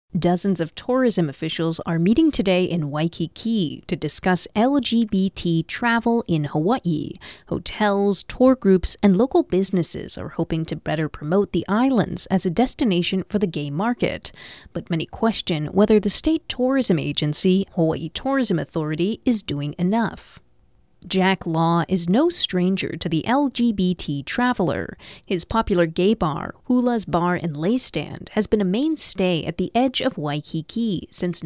Dozens of tourism officials are meeting today in Waikiki to discuss LGBT travel in Hawaii. Hotels, tour groups, and local businesses are hoping to better promote the islands as a destination for the gay market. But many question whether the state tourism agency, Hawaii Tourism Authority, is doing enough. Jack Law is no stranger to the LGBT traveler. His popular gay bar, Hula's Bar and Lay Stand, has been a mainstay at the edge of Waikiki since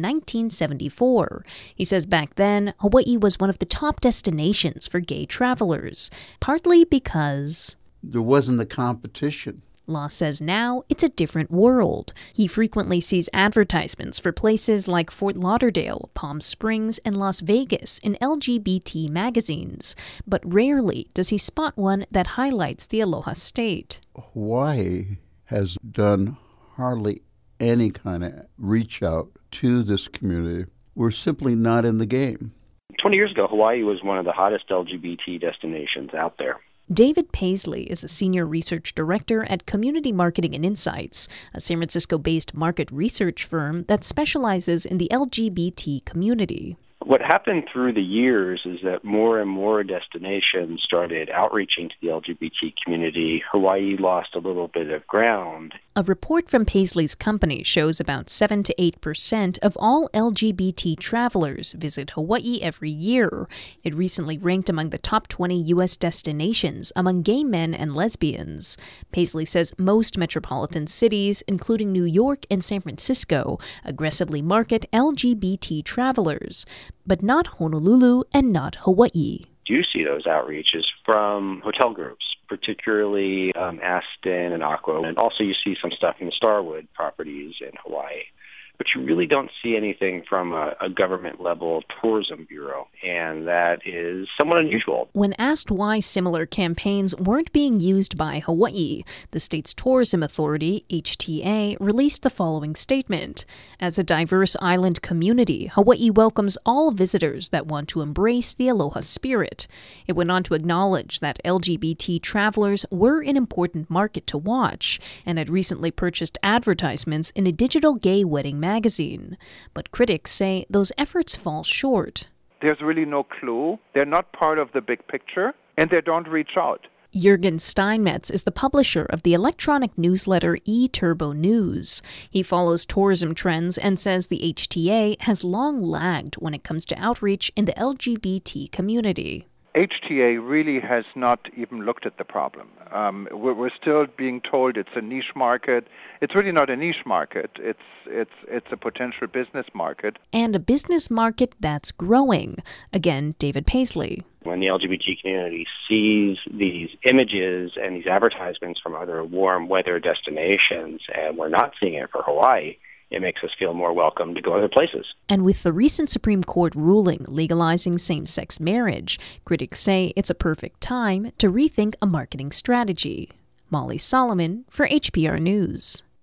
1974. He says back then, Hawaii was one of the top destinations for gay travelers, partly because there wasn't the competition. Law says now it's a different world. He frequently sees advertisements for places like Fort Lauderdale, Palm Springs, and Las Vegas in LGBT magazines, but rarely does he spot one that highlights the Aloha State. Hawaii has done hardly any kind of reach out to this community. We're simply not in the game. 20 years ago, Hawaii was one of the hottest LGBT destinations out there. David Paisley is a senior research director at Community Marketing and Insights, a San Francisco-based market research firm that specializes in the LGBT community. What happened through the years is that more and more destinations started outreaching to the LGBT community. Hawaii lost a little bit of ground. A report from Paisley's company shows about 7 to 8% of all LGBT travelers visit Hawaii every year. It recently ranked among the top 20 U.S. destinations among gay men and lesbians. Paisley says most metropolitan cities, including New York and San Francisco, aggressively market LGBT travelers, but not Honolulu and not Hawaii. Do see those outreaches from hotel groups, particularly Aston and Aqua, and also you see some stuff in the Starwood properties in Hawaii. But you really don't see anything from a government-level tourism bureau, and that is somewhat unusual. When asked why similar campaigns weren't being used by Hawaii, the state's tourism authority, HTA, released the following statement. As a diverse island community, Hawaii welcomes all visitors that want to embrace the aloha spirit. It went on to acknowledge that LGBT travelers were an important market to watch, and had recently purchased advertisements in a digital gay wedding magazine. But critics say those efforts fall short. There's really no clue. They're not part of the big picture, and they don't reach out. Jürgen Steinmetz is the publisher of the electronic newsletter eTurbo News. He follows tourism trends and says the HTA has long lagged when it comes to outreach in the LGBT community. HTA really has not even looked at the problem. We're still being told it's a niche market. It's really not a niche market. It's a potential business market. And a business market that's growing. Again, David Paisley. When the LGBT community sees these images and these advertisements from other warm weather destinations, and we're not seeing it for Hawaii, it makes us feel more welcome to go other places. And with the recent Supreme Court ruling legalizing same-sex marriage, critics say it's a perfect time to rethink a marketing strategy. Molly Solomon for HPR News.